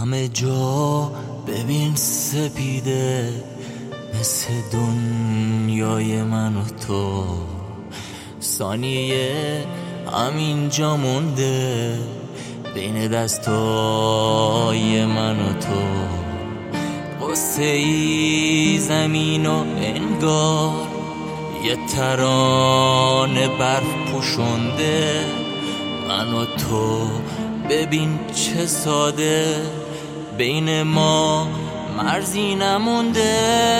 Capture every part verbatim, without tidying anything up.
همه جا ببین سپیده، مثل دنیای من و تو. ثانیه همینجا مونده بین دستای من و تو. قصه ای زمین و انگار یه ترانه برف پوشنده. من و تو ببین چه ساده، بین ما مرزی نمونده.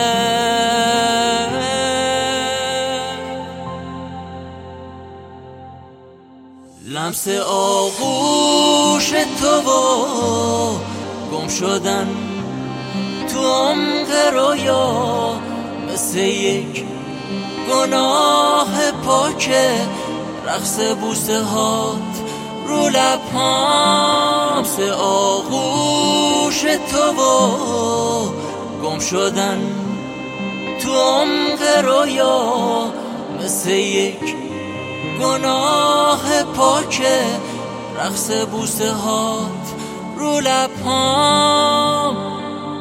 لمس آغوش تو و گم شدن تو عمق رویا، مثل یک گناه پاکه رقص بوسه هات رو لبام. لمس آغوش تو و گم شدن تو عمق رویا، مثل یک گناه پاکه رقص بوسه هات رو لبام.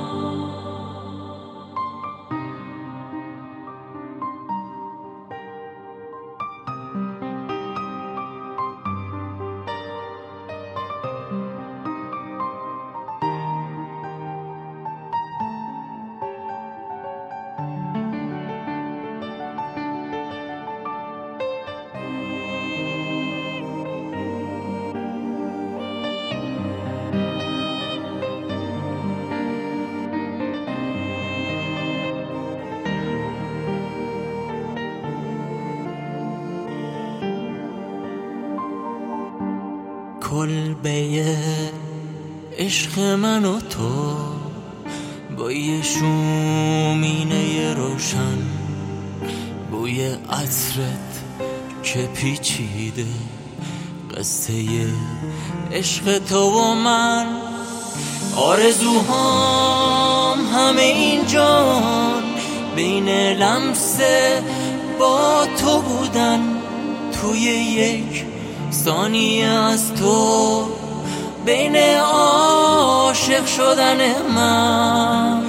کلبه عشق من و تو بوی شومینه روشن، بوی عطرت که پیچیده، قصه عشق تو و من. آرزوهام همه اینجان بین لمس با تو بودن، توی یک ثانیه از تو، بین عاشق شدن من.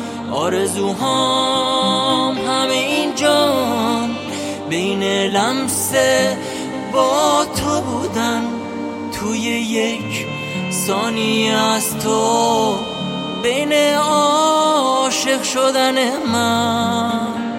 آرزوهام همه اینجان بین لمس با تو بودن، توی یک ثانیه از تو، بین عاشق شدن من.